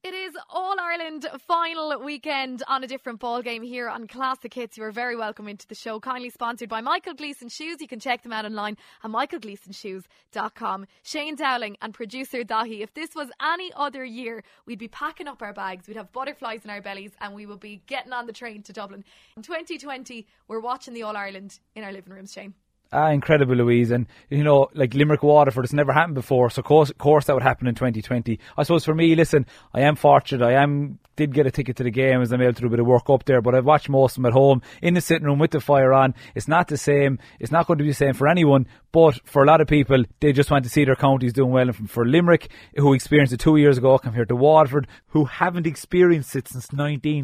It is All-Ireland final weekend on a different ball game here on Classic Hits. You are very welcome into the show. Kindly sponsored by Michael Gleeson Shoes. You can check them out online at michaelgleesonshoes.com. Shane Dowling and producer Dahi. If this was any other year, we'd be packing up our bags, we'd have butterflies in our bellies, and we would be getting on the train to Dublin. In 2020, we're watching the All-Ireland in our living rooms, Shane. Incredible, Louise. And, you know, like Limerick Waterford, it's never happened before. So, of course that would happen in 2020. I suppose for me, listen, I am fortunate. Did get a ticket to the game as I'm able to do a bit of work up there, but I've watched most of them at home in the sitting room with the fire on. It's not the same. It's not going to be the same for anyone, but for a lot of people, they just want to see their counties doing well. And for Limerick, who experienced it 2 years ago, compared to Waterford, who haven't experienced it since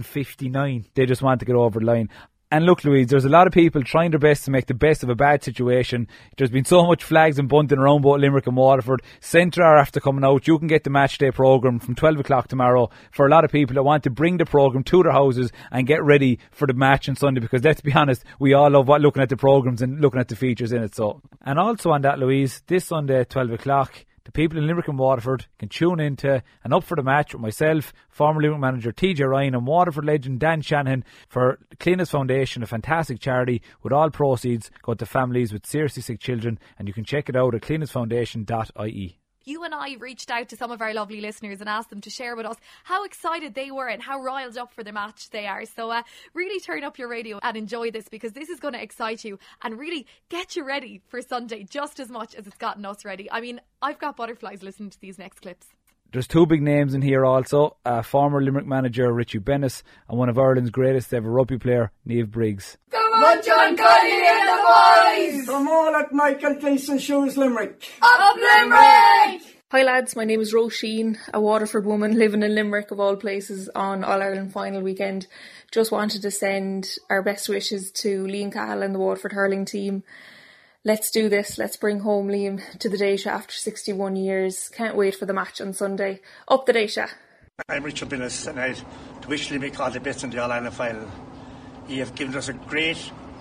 1959, they just want to get over the line. And look, Louise, there's a lot of people trying their best to make the best of a bad situation. There's been so much flags and bunting around both Limerick and Waterford. Centre are after coming out. You can get the match day programme from 12 o'clock tomorrow for a lot of people that want to bring the programme to their houses and get ready for the match on Sunday, because let's be honest, we all love looking at the programmes and looking at the features in it. So, and also on that, Louise, this Sunday at 12 o'clock, the people in Limerick and Waterford can tune into and Up for the Match with myself, former Limerick manager TJ Ryan, and Waterford legend Dan Shanahan for Cleanest Foundation, a fantastic charity with all proceeds go to families with seriously sick children, and you can check it out at cleanestfoundation.ie. You and I reached out to some of our lovely listeners and asked them to share with us how excited they were and how riled up for the match they are. So really turn up your radio and enjoy this, because this is going to excite you and really get you ready for Sunday just as much as it's gotten us ready. I mean, I've got butterflies listening to these next clips. There's two big names in here also, former Limerick manager Richie Bennis and one of Ireland's greatest ever rugby player, Niamh Briggs. Come on, John Cuddy and the boys! From all at Michael Gleeson Shoes, Limerick. Up Limerick! Hi lads, my name is Roisin, a Waterford woman living in Limerick of all places on All-Ireland final weekend. Just wanted to send our best wishes to Liam Cahill and the Waterford hurling team. Let's do this. Let's bring home Liam to the Daisha after 61 years. Can't wait for the match on Sunday. Up the Daisha. I'm Richard Bennis, and I'd to wish Limerick all the best in the All-Ireland final. You have given us a great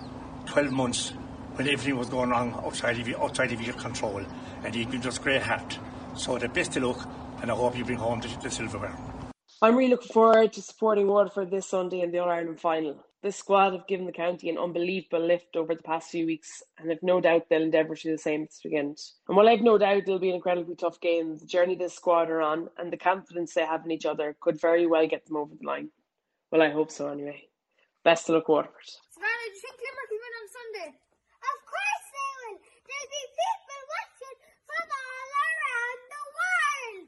12 months when everything was going wrong outside of your control, and you've given us great heart. So the best of luck, and I hope you bring home the silverware. I'm really looking forward to supporting Waterford this Sunday in the All-Ireland final. This squad have given the county an unbelievable lift over the past few weeks, and I've no doubt they'll endeavour to do the same this weekend. And while I've no doubt it'll be an incredibly tough game, the journey this squad are on and the confidence they have in each other could very well get them over the line. Well, I hope so anyway. Best of luck, Waterford. Savannah, do you think Limerick will win on Sunday? Of course they will! There'll be people watching from all around the world!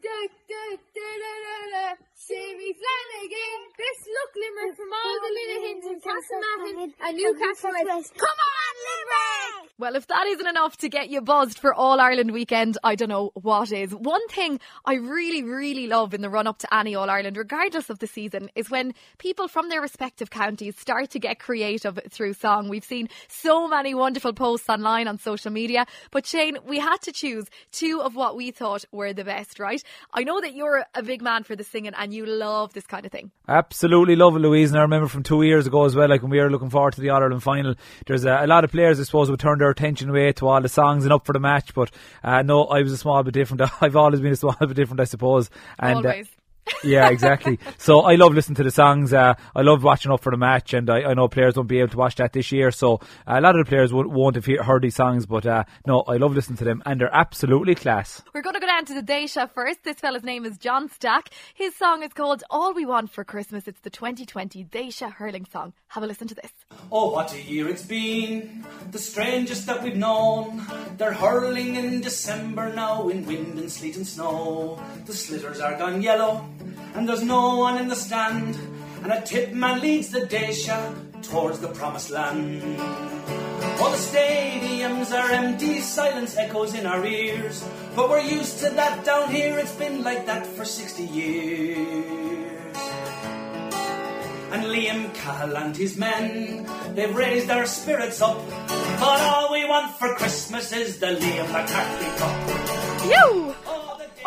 Simi Flanagan, best luck Limerick from all the Linnehans and Castlemahon and Newcastle West. Come on, Limerick! Well, if that isn't enough to get you buzzed for All-Ireland weekend, I don't know what is. One thing I really, really love in the run-up to any All-Ireland, regardless of the season, is when people from their respective counties start to get creative through song. We've seen so many wonderful posts online on social media, but Shane, we had to choose two of what we thought were the best, right? I know that you're a big man for the singing and you love this kind of thing. Absolutely love it, Louise, and I remember from 2 years ago as well, like when we were looking forward to the All-Ireland final, there's a lot of players, I suppose, would turn their attention away to all the songs and Up for the Match, but no, I was a small bit different. I've always been a small bit different, I suppose. And always. Yeah, exactly. So I love listening to the songs. I love watching Up for the Match, and I know players won't be able to watch that this year, so a lot of the players won't have heard these songs, but no, I love listening to them, and they're absolutely class. We're going to go down to the Daisha first. This fella's name is John Stack. His song is called All We Want for Christmas. It's the 2020 Daisha hurling song. Have a listen to this. Oh, what a year it's been, the strangest that we've known. They're hurling in December now in wind and sleet and snow. The slitters are gone yellow and there's no one in the stand, and a tip man leads the Daisha towards the promised land. All the stadiums are empty, silence echoes in our ears, but we're used to that down here, it's been like that for 60 years. And Liam Cahill and his men, they've raised our spirits up, but all we want for Christmas is the Liam McCarthy Cup. You! All we want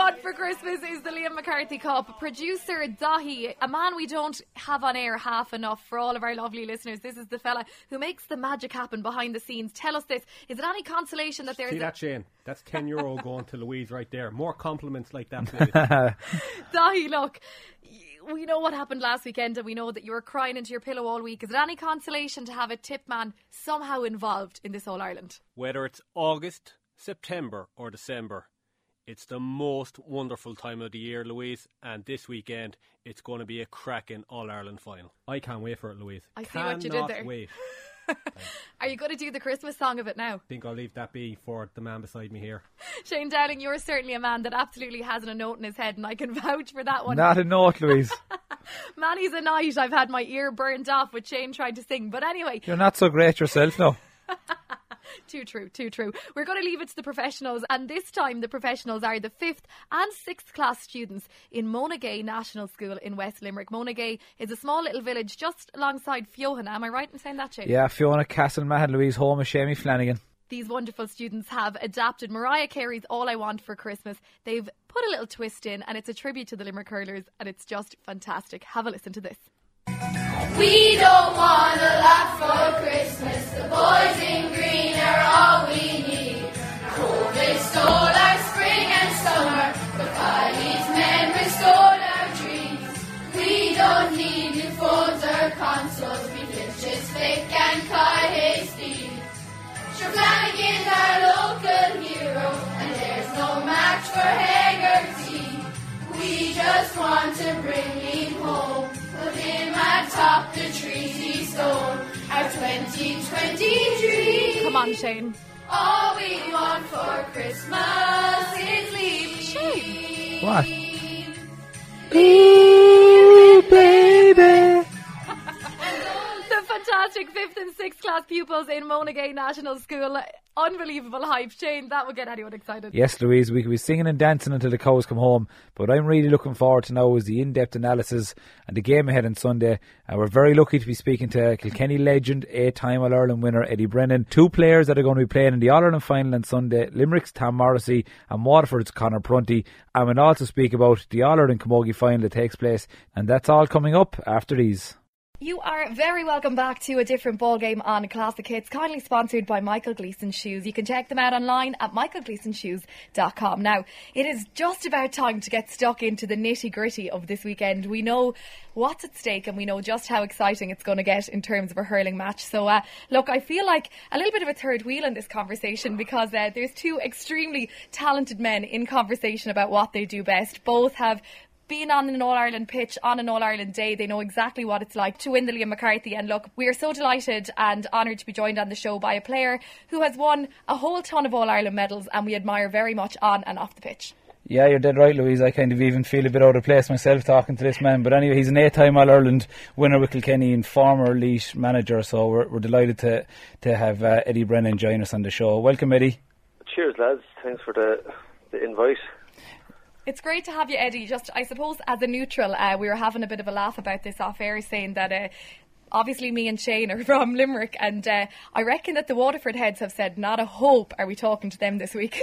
want for Christmas is the Liam McCarthy Cup. Producer Dahi, a man we don't have on air half enough for all of our lovely listeners. This is the fella who makes the magic happen behind the scenes. Tell us this. Is it any consolation that there's... See that, Shane? That's €10 going to Louise right there. More compliments like that, please. Dahi, look, we know what happened last weekend and we know that you were crying into your pillow all week. Is it any consolation to have a tip man somehow involved in this All-Ireland? Whether it's August, September or December, it's the most wonderful time of the year, Louise, and this weekend it's going to be a cracking All-Ireland final. I can't wait for it, Louise. I see what you did there. Wait. Are you going to do the Christmas song of it now? I think I'll leave that be for the man beside me here. Shane Dowling, you're certainly a man that absolutely hasn't a note in his head, and I can vouch for that one. Not a note, Louise. Many's a night I've had my ear burnt off with Shane trying to sing. But anyway. You're not so great yourself, no. Too true, too true. We're going to leave it to the professionals, and this time the professionals are the 5th and 6th class students in Monagay National School in West Limerick. Monagay is a small little village just alongside Fiohanna. Am I right in saying that, Shane? Yeah, Fiona Castlemahan, Louise, home of Shamie Flanagan. These wonderful students have adapted Mariah Carey's All I Want for Christmas. They've put a little twist in, and it's a tribute to the Limerick Hurlers, and it's just fantastic. Have a listen to this. We don't want a lot for Christmas. The boys in green are all we need. COVID stole our spring and summer, but Kylie's memory stole our dreams. We don't need new phones or consoles. We can just fake and Kyle Hastings. Sure, Flanagan's our local hero, and there's no match for Haggerty. We just want to bring him home. Put him atop the trees he stole. Our 2020 dream. Come on, Shane. All we want for Christmas is leave. Shane. What? Ooh, baby. The fantastic 5th and 6th class pupils in Monagay National School. Unbelievable hype. Shane, that would get anyone excited. Yes, Louise, we could be singing and dancing until the cows come home, but I'm really looking forward to now is the in-depth analysis and the game ahead on Sunday. And we're very lucky to be speaking to Kilkenny legend, 8-time All-Ireland winner Eddie Brennan. 2 players that are going to be playing in the All-Ireland final on Sunday, Limerick's Tom Morrissey and Waterford's Conor Prunty. And we'll also speak about the All-Ireland Camogie final that takes place, and that's all coming up after these. You are very welcome back to a different ball game on Classic Hits, kindly sponsored by Michael Gleeson Shoes. You can check them out online at michaelgleesonshoes.com. Now, it is just about time to get stuck into the nitty-gritty of this weekend. We know what's at stake and we know just how exciting it's going to get in terms of a hurling match. So, look, I feel like a little bit of a third wheel in this conversation because there's 2 extremely talented men in conversation about what they do best. Both have been on an All-Ireland pitch, on an All-Ireland day. They know exactly what it's like to win the Liam McCarthy. And look, we are so delighted and honoured to be joined on the show by a player who has won a whole ton of All-Ireland medals and we admire very much on and off the pitch. Yeah, you're dead right, Louise. I kind of even feel a bit out of place myself talking to this man. But anyway, he's an 8-time All-Ireland winner with Kilkenny and former Laois manager. So we're delighted to have Eddie Brennan join us on the show. Welcome, Eddie. Cheers, lads. Thanks for the invite. It's great to have you, Eddie. Just, I suppose, as a neutral, we were having a bit of a laugh about this off air, saying that obviously me and Shane are from Limerick, and I reckon that the Waterford heads have said not a hope are we talking to them this week.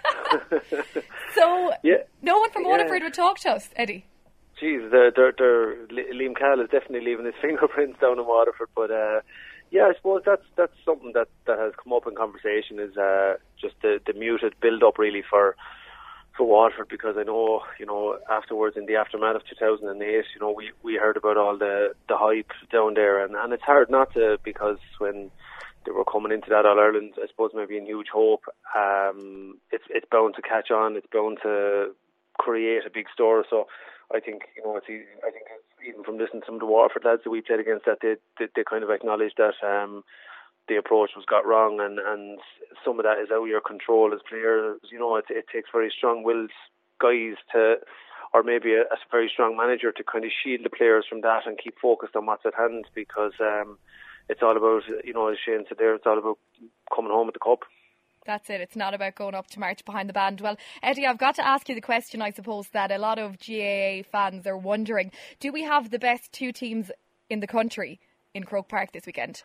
So yeah. No one from Waterford would talk to us, Eddie. Jeez, Liam Cahill is definitely leaving his fingerprints down in Waterford, but yeah, I suppose that's something that has come up in conversation is just the muted build-up really for Waterford, because I know, afterwards in the aftermath of 2008, we heard about all the hype down there, and it's hard not to, because when they were coming into that All-Ireland, I suppose maybe in huge hope, it's bound to catch on, it's bound to create a big story. So I think, even from listening to some of the Waterford lads that we played against, that they kind of acknowledged that the approach was got wrong, and some of that is out of your control as players. It takes very strong-willed guys or maybe a very strong manager to kind of shield the players from that and keep focused on what's at hand, because it's all about, as Shane said there, it's all about coming home with the cup. That's it. It's not about going up to march behind the band. Well, Eddie, I've got to ask you the question, I suppose, that a lot of GAA fans are wondering. Do we have the best 2 teams in the country in Croke Park this weekend?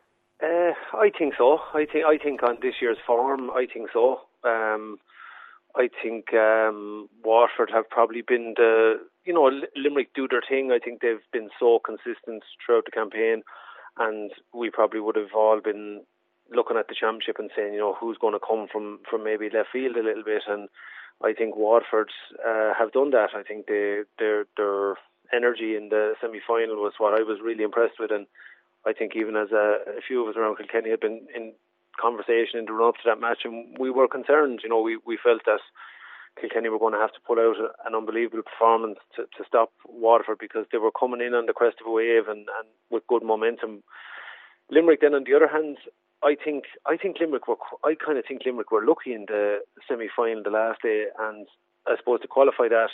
I think so. I think on this year's form, I think so. I think Waterford have probably been Limerick do their thing. I think they've been so consistent throughout the campaign, and we probably would have all been looking at the championship and saying, who's going to come from maybe left field a little bit. And I think Waterford have done that. I think their energy in the semi-final was what I was really impressed with, and I think even as a few of us around Kilkenny had been in conversation in the run up to that match, and we were concerned. We felt that Kilkenny were going to have to pull out an unbelievable performance to stop Waterford, because they were coming in on the crest of a wave and with good momentum. Limerick then, on the other hand, I think Limerick were lucky in the semi-final the last day, and I suppose to qualify that,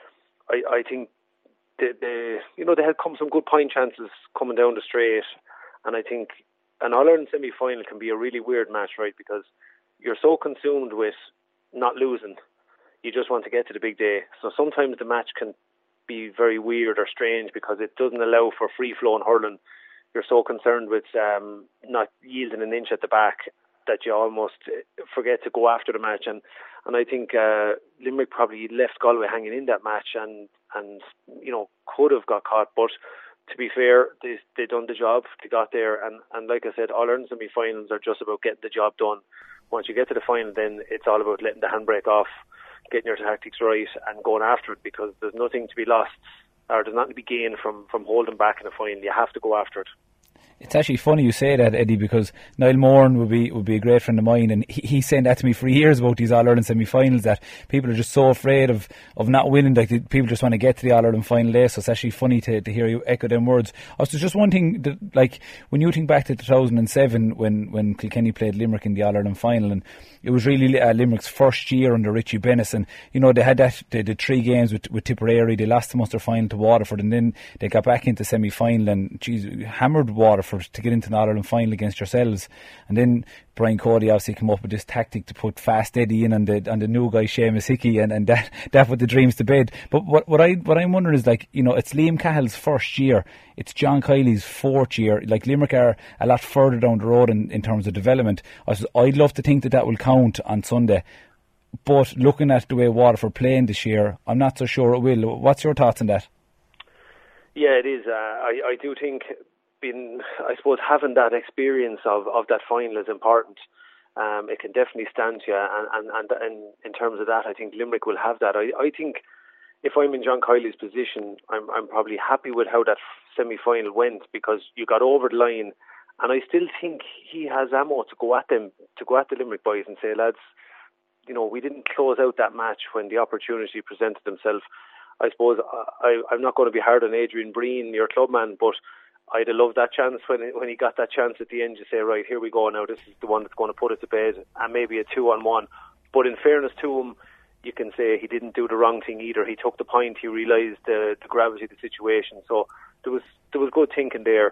I think they had come some good point chances coming down the straight, and I think an All-Ireland semi-final can be a really weird match, right? Because you're so consumed with not losing, you just want to get to the big day. So sometimes the match can be very weird or strange because it doesn't allow for free-flowing hurling. You're so concerned with not yielding an inch at the back that you almost forget to go after the match. And I think Limerick probably left Galway hanging in that match and could have got caught. But to be fair, they done the job. They got there. And like I said, All-Ireland semi-finals are just about getting the job done. Once you get to the final, then it's all about letting the handbrake off, getting your tactics right and going after it, because there's nothing to be lost, or there's nothing to be gained from holding back in a final. You have to go after it. It's actually funny you say that, Eddie, because Niall Moran would be a great friend of mine, and he's saying that to me for years about these All-Ireland semi-finals, that people are just so afraid of not winning. Like, people just want to get to the All-Ireland final day. So it's actually funny to hear you echo them words. Also, just one thing, that, when you think back to 2007 when Kilkenny played Limerick in the All-Ireland final, and it was really Limerick's first year under Richie Bennis, and they had they did 3 games with Tipperary. They lost the Munster final to Waterford, and then they got back into semi-final and hammered Waterford to get into an All-Ireland final against yourselves. And then Brian Cody obviously came up with this tactic to put Fast Eddie in on the new guy Seamus Hickey, and that put the dreams to bed. But what I'm wondering is, it's Liam Cahill's first year, it's John Kiley's 4th year. Limerick are a lot further down the road in terms of development. I'd love to think that will count on Sunday, but looking at the way Waterford playing this year, I'm not so sure it will. What's your thoughts on that? Yeah, it is. I do think having that experience of that final is important. It can definitely stand to you, and in terms of that, I think Limerick will have that. I think if I'm in John Kiley's position, I'm probably happy with how that semi-final went, because you got over the line, and I still think he has ammo to go at them, to go at the Limerick boys and say, lads, we didn't close out that match when the opportunity presented themselves. I suppose I'm not going to be hard on Adrian Breen, your clubman, but I'd have loved that chance when he got that chance at the end to say, right, here we go now, this is the one that's going to put it to bed, and maybe a 2-on-1. But in fairness to him, you can say he didn't do the wrong thing either. He took the point, he realised the gravity of the situation. So there was good thinking there.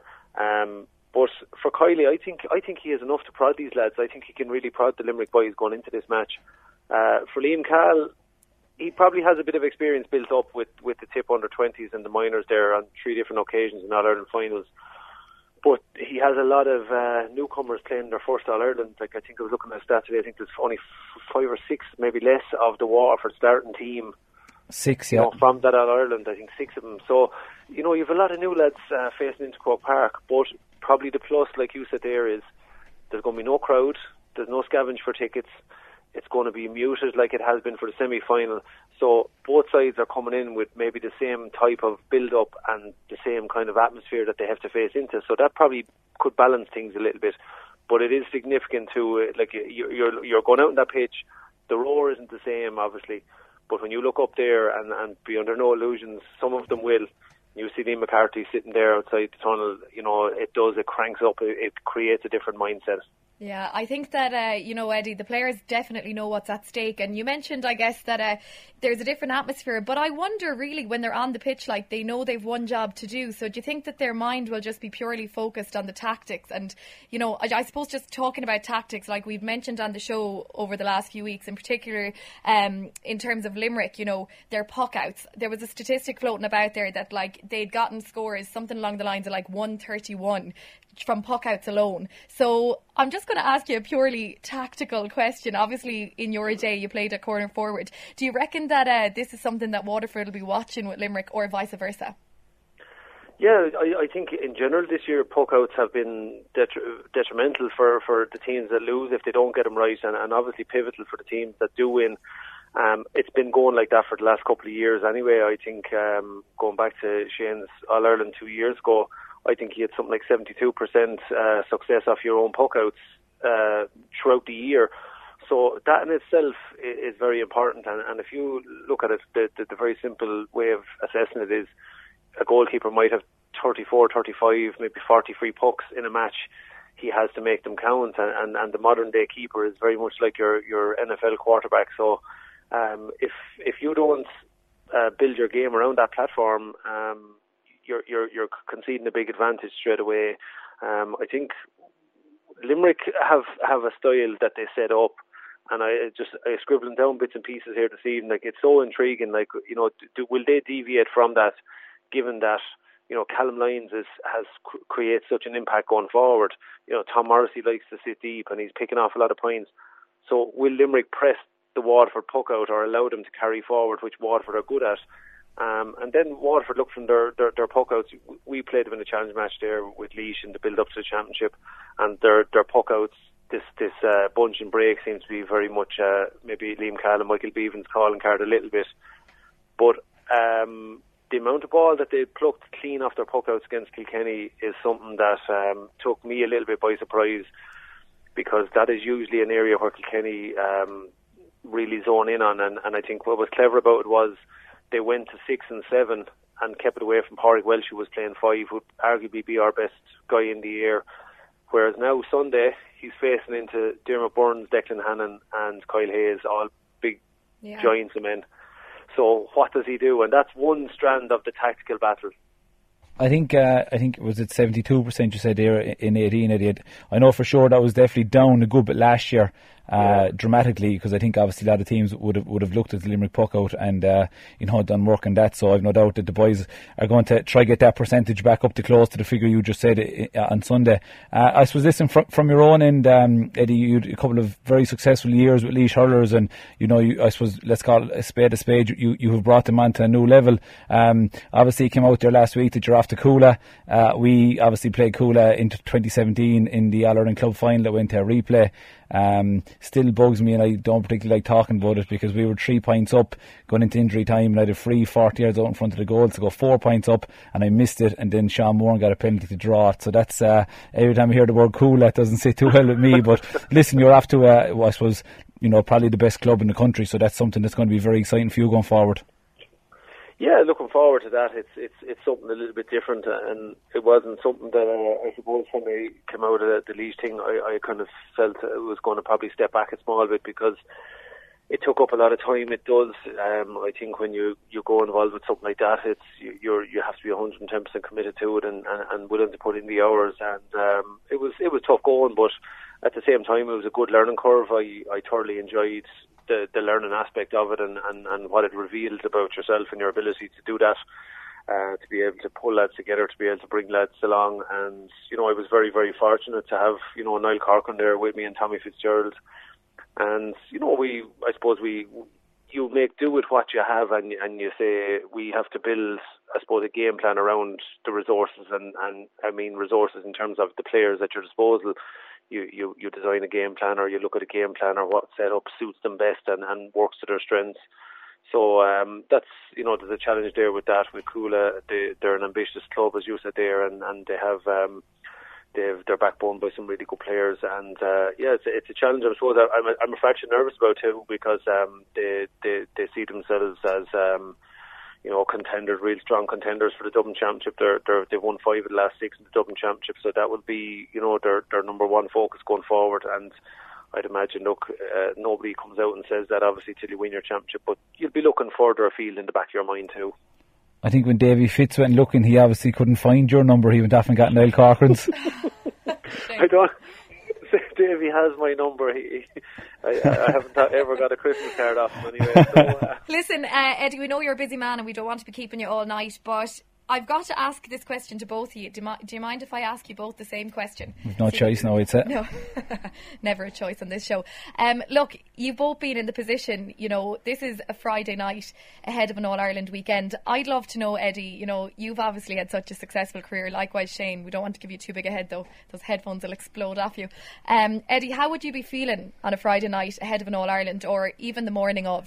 But for Kiley, I think he has enough to prod these lads. I think he can really prod the Limerick boys going into this match. For Liam Cahill, he probably has a bit of experience built up with the Tip under-20s and the minors there on 3 different occasions in All-Ireland finals. But he has a lot of newcomers playing their first All-Ireland. I think I was looking at stats today, I think there's only 5 or 6, maybe less, of the Waterford starting team. 6, yeah. From that All-Ireland, I think 6 of them. So, you have a lot of new lads facing into Croke Park, but probably the plus, like you said there, is there's going to be no crowd, there's no scavenge for tickets. It's going to be muted like it has been for the semi-final. So both sides are coming in with maybe the same type of build-up and the same kind of atmosphere that they have to face into. So that probably could balance things a little bit. But it is significant to, you're going out on that pitch. The roar isn't the same, obviously. But when you look up there and be under no illusions, some of them will. You see Liam McCarthy sitting there outside the tunnel. It cranks up. It creates a different mindset. Yeah, I think that, Eddie, the players definitely know what's at stake. And you mentioned, I guess, that there's a different atmosphere. But I wonder, really, when they're on the pitch, they know they've one job to do. So do you think that their mind will just be purely focused on the tactics? And, I suppose just talking about tactics, like we've mentioned on the show over the last few weeks, in particular, in terms of Limerick, their puck outs. There was a statistic floating about there that, they'd gotten scores, something along the lines of 131 from puck-outs alone. So I'm just going to ask you a purely tactical question. Obviously, in your day, you played at corner forward. Do you reckon that this is something that Waterford will be watching with Limerick, or vice versa? Yeah, I think in general this year puck-outs have been detrimental for the teams that lose if they don't get them right, and obviously pivotal for the teams that do win. It's been going like that for the last couple of years anyway. I think going back to Shane's All-Ireland 2 years ago, I think he had something like 72% success off your own puck-outs throughout the year. So that in itself is very important, and if you look at it, the very simple way of assessing it is a goalkeeper might have 34, 35, maybe 43 pucks in a match. He has to make them count, and the modern day keeper is very much like your NFL quarterback. So if you don't build your game around that platform, you're conceding a big advantage straight away. I think Limerick have a style that they set up, and I scribbling down bits and pieces here this evening. Like, it's so intriguing. Like, you know, will they deviate from that, given that, you know, Callum Lyons creates such an impact going forward. You know, Tom Morrissey likes to sit deep and he's picking off a lot of points. So will Limerick press the Waterford puck out or allow them to carry forward, which Waterford are good at? And then Waterford look from their puck outs. We played them in a challenge match there with Laois in the build up to the championship, and their puck outs, this bunch and break seems to be very much maybe Liam Cahill and Michael Bevan's calling card a little bit. But the amount of ball that they plucked clean off their puck-outs against Kilkenny is something that took me a little bit by surprise, because that is usually an area where Kilkenny really zone in on, and I think what was clever about it was they went to 6 and 7 and kept it away from Pádraig Welsh, who was playing 5, who would arguably be our best guy in the air. Whereas now Sunday he's facing into Dermot Burns, Declan Hannon and Kyle Hayes, all big giants of men. So what does he do? And that's one strand of the tactical battle. I think was it 72% you said there in 18, Eddie. I know for sure that was definitely down a good bit last year, dramatically, because I think obviously a lot of teams would have looked at the Limerick puck out and done work on that. So I've no doubt that the boys are going to try get that percentage back up to close to the figure you just said on Sunday. I suppose listen from your own end, Eddie, you had a couple of very successful years with Laois hurlers, and I suppose let's call it a spade. You have brought them on to a new level. Obviously you came out there last week that you're off to Coola. We obviously played Coola into 2017 in the All-Ireland Club final that went to a replay. Still bugs me, and I don't particularly like talking about it, because we were 3 points up going into injury time, and I had a free 40 yards out in front of the goal to go 4 points up, and I missed it, and then Sean Moore got a penalty to draw it. So that's every time I hear the word Coola, it doesn't sit too well with me. But listen, you're off to I suppose probably the best club in the country, so that's something that's going to be very exciting for you going forward. Yeah, looking forward to that. It's something a little bit different, and it wasn't something that I suppose when they came out of the Laois thing, I kind of felt it was going to probably step back a small bit, because it took up a lot of time. It does. I think when you go involved with something like that, you have to be 110% committed to it and willing to put in the hours. And it was tough going, but at the same time, it was a good learning curve. I thoroughly enjoyed the learning aspect of it, and what it revealed about yourself and your ability to do that, to be able to pull lads together, to be able to bring lads along. And I was very, very fortunate to have Niall Corcoran there with me and Tommy Fitzgerald. And I suppose you make do with what you have, and you say we have to build, I suppose, a game plan around the resources, and I mean resources in terms of the players at your disposal. You design a game plan, or you look at a game plan, or what setup suits them best and works to their strengths. So that's there's a challenge there with that. With Coola, they're an ambitious club, as you said there, and they have they're backboned by some really good players, and it's a challenge. I suppose I'm a fraction nervous about too, because they see themselves as contenders, real strong contenders for the Dublin Championship. They've won 5 of the last 6 in the Dublin Championship, so that will be their number one focus going forward. And I'd imagine, nobody comes out and says that obviously till you win your championship, but you'll be looking further afield in the back of your mind too. I think when Davy Fitz went looking, he obviously couldn't find your number. He went off and got Niall Corcoran's. I don't. Davy has my number. I haven't ever got a Christmas card off him anyway. So, Listen, Eddie, we know you're a busy man and we don't want to be keeping you all night, but I've got to ask this question to both of you. Do you mind if I ask you both the same question? We've no choice now, I'd say. No, never a choice on this show. Look, you've both been in the position, you know, this is a Friday night ahead of an All-Ireland weekend. I'd love to know, Eddie, you know, you've obviously had such a successful career. Likewise, Shane, we don't want to give you too big a head though. Those headphones will explode off you. Eddie, how would you be feeling on a Friday night ahead of an All-Ireland or even the morning of?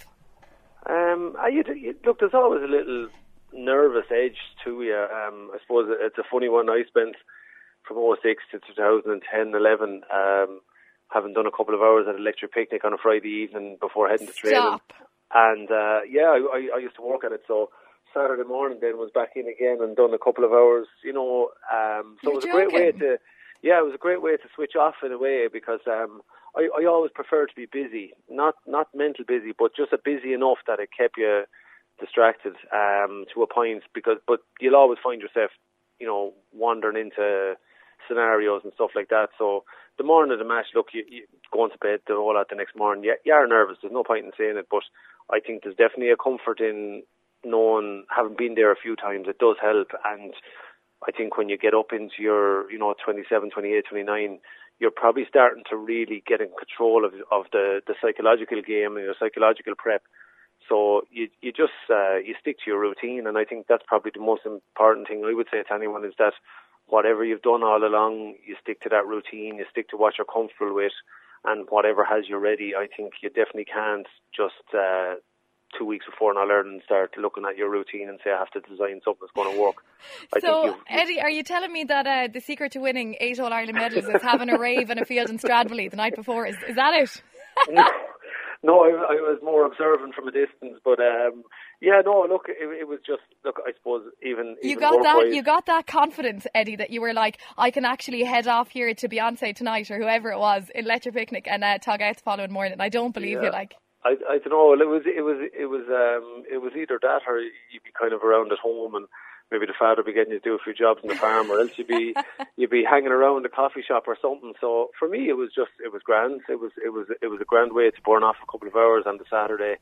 Look, there's always a little nervous edge to you. I suppose it's a funny one. I spent from 2006 to 2010-11 having done a couple of hours at Electric Picnic on a Friday evening before heading to training. And I used to work at it, so Saturday morning then was back in again and done a couple of hours, you know. So it was a great way to, it was a great way to switch off in a way, because I always prefer to be busy, not mental busy, but just busy enough that it kept you distracted to a point, but you'll always find yourself, you know, wandering into scenarios and stuff like that. So the morning of the match, look, you going to bed the whole lot the next morning, you are nervous, there's no point in saying it, but I think there's definitely a comfort in knowing, having been there a few times, it does help. And I think when you get up into your, you know, 27, 28, 29, you're probably starting to really get in control of the psychological game and your psychological prep. So you just you stick to your routine, and I think that's probably the most important thing I would say to anyone, is that whatever you've done all along, you stick to that routine, you stick to what you're comfortable with, and whatever has you ready. I think you definitely can't just 2 weeks before an All-Ireland start looking at your routine and say, I have to design something that's going to work. So, Eddie, are you telling me that the secret to winning 8 All-Ireland medals is having a rave in a field in Stradbally the night before? Is that it? No, I was more observant from a distance, but look, it was just, look, I suppose even you got that confidence, Eddie, that you were like, I can actually head off here to Beyonce tonight or whoever it was in Electric Picnic and tug out the following morning. I don't believe you, like. I don't know. It was either that or you'd be kind of around at home and maybe the father would be getting you to do a few jobs on the farm, or else you'd be hanging around a coffee shop or something. So for me, it was grand. It was a grand way to burn off a couple of hours on the Saturday.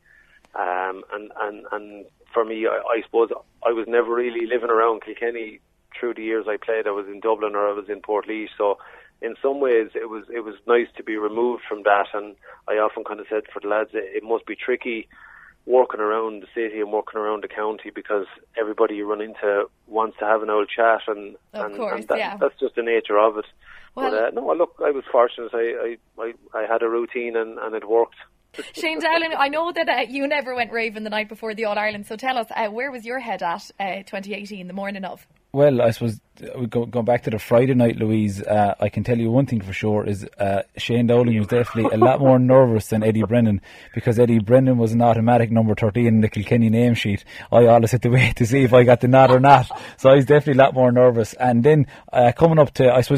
And for me, I suppose I was never really living around Kilkenny through the years I played. I was in Dublin or I was in Portlaoise, so in some ways it was nice to be removed from that. And I often kind of said for the lads, it must be tricky working around the city and working around the county, because everybody you run into wants to have an old chat, and that's just the nature of it. Well, but look, I was fortunate. I had a routine and it worked. Shane Dowling, I know that you never went raving the night before the All-Ireland, so tell us, where was your head at 2018, the morning of? Well, I suppose going back to the Friday night, Louise, I can tell you one thing for sure is Shane Dowling was definitely a lot more nervous than Eddie Brennan, because Eddie Brennan was an automatic number 13 in the Kilkenny name sheet. I always had to wait to see if I got the nod or not, so I was definitely a lot more nervous. And then coming up to, I suppose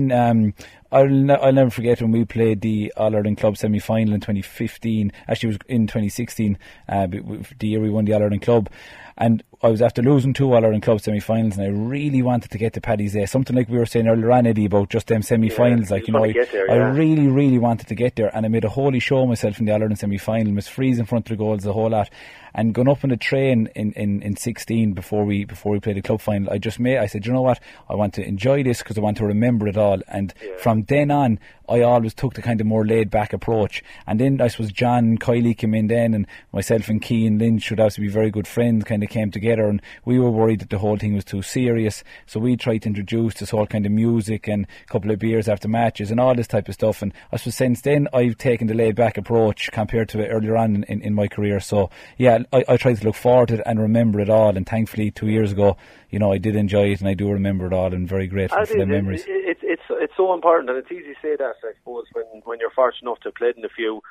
I'll never forget when we played the All-Ireland Club semi-final in 2015. Actually, it was in 2016, the year we won the All-Ireland Club. And I was after losing 2 All-Ireland Club semi-finals, and I really wanted to get to Paddy's Day. Something like we were saying earlier on, Eddie, about just them semi-finals. I really, really wanted to get there, and I made a holy show of myself in the All-Ireland semi-final. I was freezing in front of the goals, the whole lot. And going up on the train in 16 before we played the club final, I said, you know what, I want to enjoy this because I want to remember it all. And from then on, I always took the kind of more laid back approach. And then I suppose John and Kylie came in then, and myself and Keane Lynch should also be very good friends, kind of came together, and we were worried that the whole thing was too serious. So we tried to introduce this whole kind of music and a couple of beers after matches and all this type of stuff. And I suppose since then I've taken the laid back approach compared to it earlier on in my career. So yeah, I tried to look forward to it and remember it all, and thankfully 2 years ago, you know, I did enjoy it and I do remember it all, and very grateful for the memories. It's so important, and it's easy to say that, I suppose, when you're fortunate enough to have played in a few,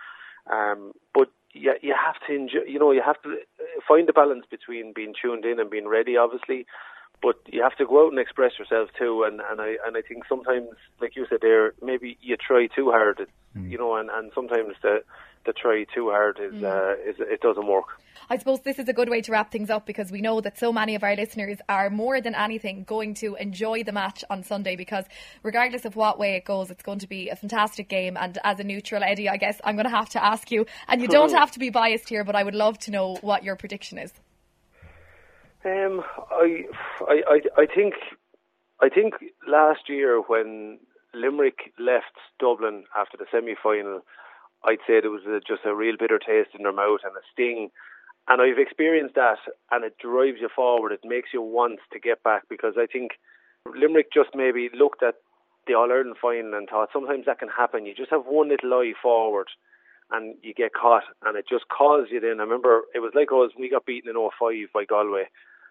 but you have to enjoy, you know, you have to find the balance between being tuned in and being ready, obviously, but you have to go out and express yourself too, and I think sometimes, like you said there, maybe you try too hard, you know, and sometimes the try too hard is it doesn't work. I suppose this is a good way to wrap things up, because we know that so many of our listeners are more than anything going to enjoy the match on Sunday, because regardless of what way it goes, it's going to be a fantastic game. And as a neutral, Eddie, I guess I'm going to have to ask you, and you don't have to be biased here, but I would love to know what your prediction is. I think last year when Limerick left Dublin after the semi-final, I'd say there was just a real bitter taste in their mouth and a sting. And I've experienced that, and it drives you forward. It makes you want to get back, because I think Limerick just maybe looked at the All-Ireland final and thought sometimes that can happen. You just have one little eye forward and you get caught, and it just calls you in. I remember it was like us, we got beaten in 2005 by Galway.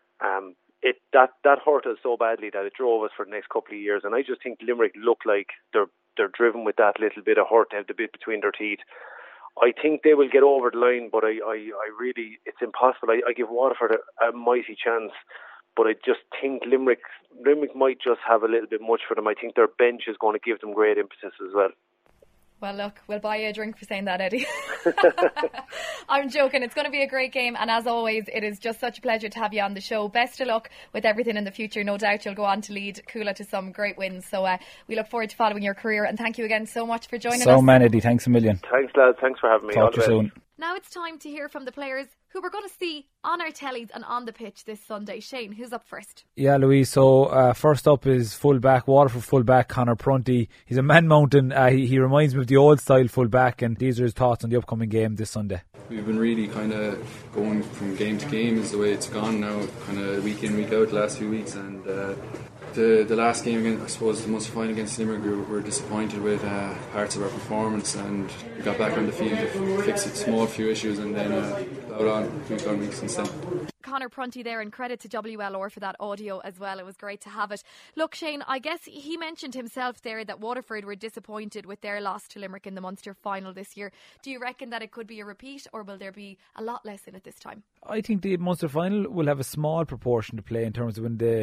That hurt us so badly that it drove us for the next couple of years, and I just think Limerick look like they're driven with that little bit of hurt. They have the bit between their teeth. I think they will get over the line, but I really, it's impossible. I give Waterford a mighty chance, but I just think Limerick might just have a little bit much for them. I think their bench is going to give them great impetus as well. Well, look, we'll buy you a drink for saying that, Eddie. I'm joking. It's going to be a great game. And as always, it is just such a pleasure to have you on the show. Best of luck with everything in the future. No doubt you'll go on to lead Cuala to some great wins. So we look forward to following your career. And thank you again so much for joining us. So man, Eddie, thanks a million. Thanks, lads. Thanks for having me. Talk to you soon. Now it's time to hear from the players who we're going to see on our tellies and on the pitch this Sunday. Shane, who's up first? Yeah, Louise. So first up is fullback, Waterford fullback Conor Prunty. He's a man mountain. He reminds me of the old style fullback, and these are his thoughts on the upcoming game this Sunday. We've been really kind of going from game to game is the way it's gone now, kind of week in, week out the last few weeks, and the last game, again, I suppose the Munster final against Limerick, we were disappointed with parts of our performance, and we got back on the field to fix a small few issues, and then out on week since then. Conor Prunty there, and credit to WLR for that audio as well. It was great to have it. Look, Shane, I guess he mentioned himself there that Waterford were disappointed with their loss to Limerick in the Munster final this year. Do you reckon that it could be a repeat, or will there be a lot less in it this time? I think the Munster final will have a small proportion to play in terms of when the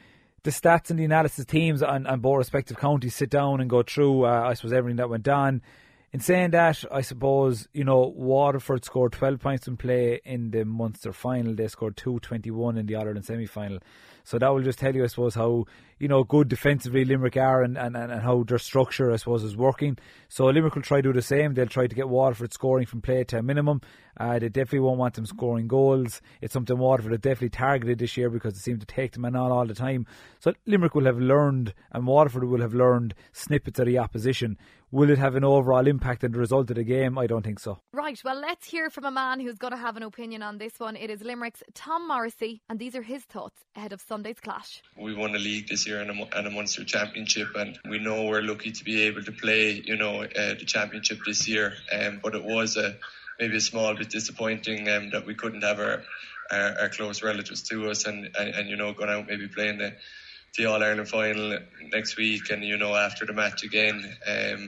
stats and the analysis teams on both respective counties sit down and go through, I suppose, everything that went on. In saying that, I suppose, Waterford scored 12 points in play in the Munster final. They scored 2-21 in the All-Ireland semi-final. So that will just tell you, I suppose, how good defensively Limerick are and how their structure, I suppose, is working. So Limerick will try to do the same. They'll try to get Waterford scoring from play to a minimum. They definitely won't want them scoring goals. It's something Waterford have definitely targeted this year because they seem to take them on all the time. So Limerick will have learned, and Waterford will have learned snippets of the opposition. Will it have an overall impact on the result of the game? I don't think so. Right, well, let's hear from a man who's going to have an opinion on this one. It is Limerick's Tom Morrissey, and these are his thoughts ahead of Sunday's clash. We won a league this year and a Munster Championship, and we know we're lucky to be able to play, the Championship this year. But it was maybe a small bit disappointing that we couldn't have our close relatives to us, and going out maybe playing the All-Ireland final next week, and after the match again,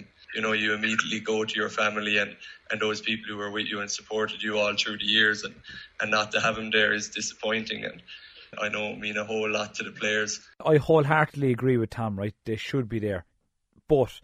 you immediately go to your family and those people who were with you and supported you all through the years, and not to have them there is disappointing, and I know it mean a whole lot to the players. I wholeheartedly agree with Tom, right? They should be there, but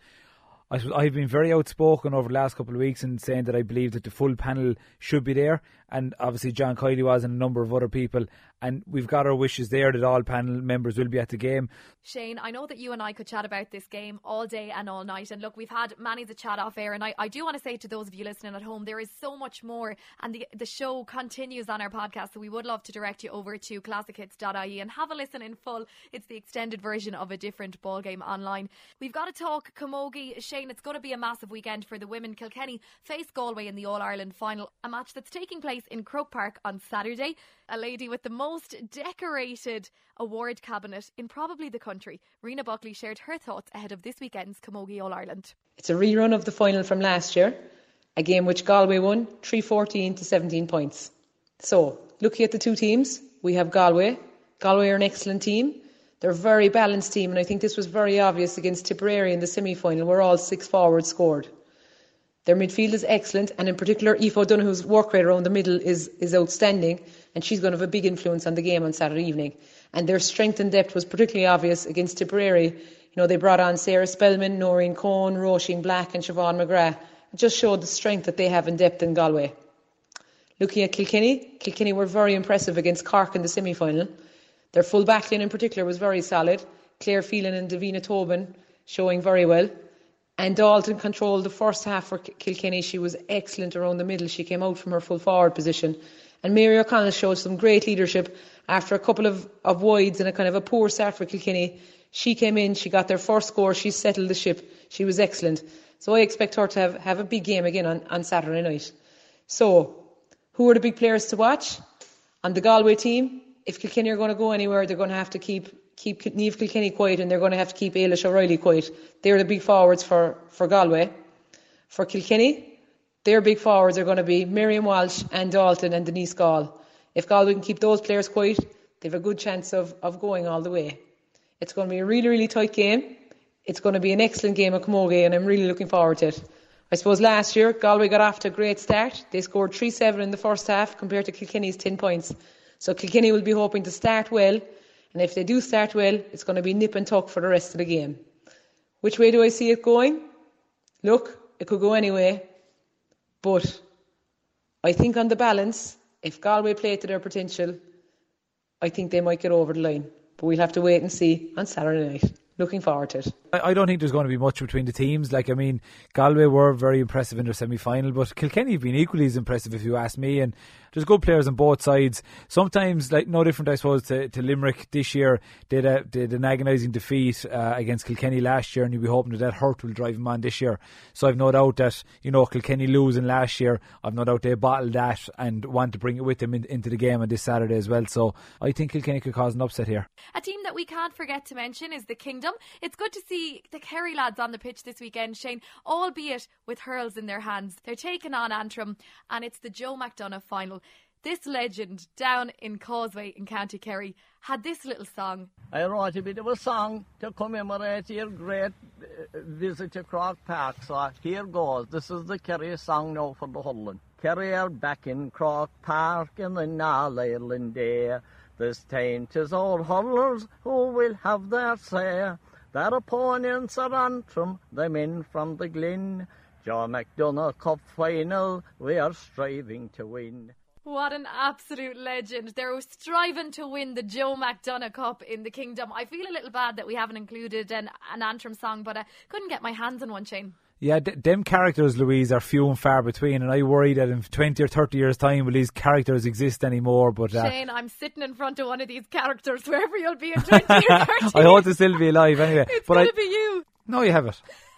I've been very outspoken over the last couple of weeks in saying that I believe that the full panel should be there, and obviously John Kiley was and a number of other people, and we've got our wishes there that all panel members will be at the game. Shane, I know that you and I could chat about this game all day and all night, and look, we've had many the chat off air, and I do want to say to those of you listening at home, there is so much more, and the show continues on our podcast, so we would love to direct you over to classichits.ie and have a listen in full. It's the extended version of a different ball game online. We've got to talk Camogie. Shane, it's going to be a massive weekend for the women. Kilkenny face Galway in the All-Ireland final, a match that's taking place in Croke Park on Saturday. A lady with the most decorated award cabinet in probably the country, Rena Buckley, shared her thoughts ahead of this weekend's Camogie All-Ireland. It's a rerun of the final from last year, a game which Galway won 3-14 to 17 points. So, looking at the two teams, we have Galway. Galway are an excellent team. They're a very balanced team, and I think this was very obvious against Tipperary in the semi-final, where all six forwards scored. Their midfield is excellent, and in particular, Aoife O'Donoghue's work rate around the middle is outstanding, and she's going to have a big influence on the game on Saturday evening. And their strength and depth was particularly obvious against Tipperary. They brought on Sarah Spellman, Noreen Cohn, Roisin Black and Siobhan McGrath. It just showed the strength that they have in depth in Galway. Looking at Kilkenny were very impressive against Cork in the semi-final. Their full backline in particular was very solid. Claire Phelan and Davina Tobin showing very well. And Dalton controlled the first half for Kilkenny. She was excellent around the middle. She came out from her full forward position And Mary O'Connell showed some great leadership after a couple of wides and a kind of a poor start for Kilkenny. She came in, she got their first score, she settled the ship, she was excellent. So I expect her to have a big game again on Saturday night. So, who are the big players to watch? On the Galway team, if Kilkenny are going to go anywhere, they're going to have to keep Niamh Kilkenny quiet, and they're going to have to keep Ailish O'Reilly quiet. They're the big forwards for Galway. For Kilkenny, their big forwards are going to be Miriam Walsh, Anne Dalton and Denise Gall. If Galway can keep those players quiet, they have a good chance of going all the way. It's going to be a really, really tight game. It's going to be an excellent game at Camogie, and I'm really looking forward to it. I suppose last year, Galway got off to a great start. They scored 3-7 in the first half compared to Kilkenny's 10 points. So Kilkenny will be hoping to start well, and if they do start well, it's going to be nip and tuck for the rest of the game. Which way do I see it going? Look, it could go any way, but I think on the balance, if Galway play to their potential, I think they might get over the line. But we'll have to wait and see on Saturday night. Looking forward to it. I don't think there's going to be much between the teams. Galway were very impressive in their semi-final, but Kilkenny have been equally as impressive if you ask me, and there's good players on both sides. Sometimes, no different I suppose to Limerick this year, did an agonising defeat against Kilkenny last year, and you'll be hoping that hurt will drive them on this year. So I've no doubt that, Kilkenny losing last year, I've no doubt they bottled that and want to bring it with them into the game on this Saturday as well. So I think Kilkenny could cause an upset here. A team that we can't forget to mention is the Kingdom. It's good to see the Kerry lads on the pitch this weekend, Shane, albeit with hurls in their hands. They're taking on Antrim, and it's the Joe McDonagh final. This legend down in Causeway in County Kerry had this little song. I wrote a bit of a song to commemorate your great visit to Croke Park, so here goes. This is the Kerry song now for the Hurling. Kerry are back in Croke Park in the All-Ireland day. This time 'tis our hurlers who will have their say. Their opponents are Antrim, the men from the Glen. Joe McDonagh Cup final, we are striving to win. What an absolute legend. They're striving to win the Joe McDonagh Cup in the Kingdom. I feel a little bad that we haven't included an Antrim song, but I couldn't get my hands on one, Shane. Yeah, them characters, Louise, are few and far between, and I worry that in 20 or 30 years' time will these characters exist anymore. But Shane, I'm sitting in front of one of these characters wherever you'll be in 20 or 30 I hope to still be alive anyway. It's going to be you. No, you have it.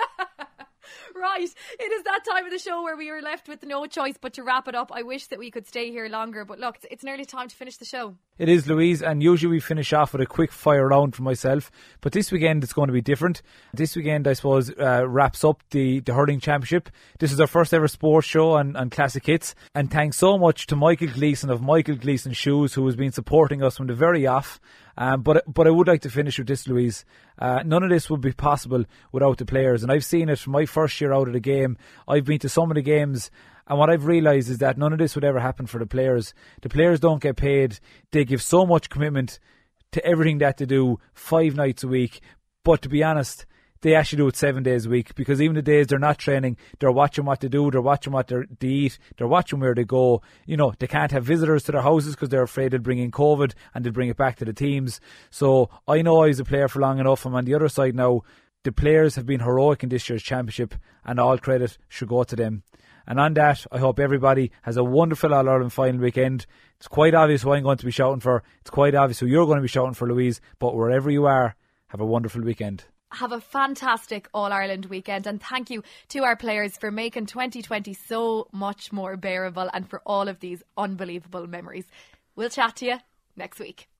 Right, it is that time of the show where we are left with no choice but to wrap it up. I wish that we could stay here longer, but look, it's nearly time to finish the show. It is, Louise, and usually we finish off with a quick fire round for myself, but this weekend it's going to be different. This weekend, I suppose, wraps up the Hurling Championship. This is our first ever sports show on Classic Hits, and thanks so much to Michael Gleeson of Michael Gleeson Shoes, who has been supporting us from the very off. But I would like to finish with this, Louise. None of this would be possible without the players, and I've seen it from my first year out of the game. I've been to some of the games, and what I've realised is that none of this would ever happen for the players. The players don't get paid. They give so much commitment to everything that they do 5 nights a week. But to be honest, they actually do it 7 days a week, because even the days they're not training, they're watching what they do, they're watching what they eat, they're watching where they go. They can't have visitors to their houses because they're afraid they'll bring in COVID and they'll bring it back to the teams. So I know I was a player for long enough. I'm on the other side now. The players have been heroic in this year's championship, and all credit should go to them. And on that, I hope everybody has a wonderful All-Ireland final weekend. It's quite obvious who I'm going to be shouting for. It's quite obvious who you're going to be shouting for, Louise. But wherever you are, have a wonderful weekend. Have a fantastic All-Ireland weekend, and thank you to our players for making 2020 so much more bearable and for all of these unbelievable memories. We'll chat to you next week.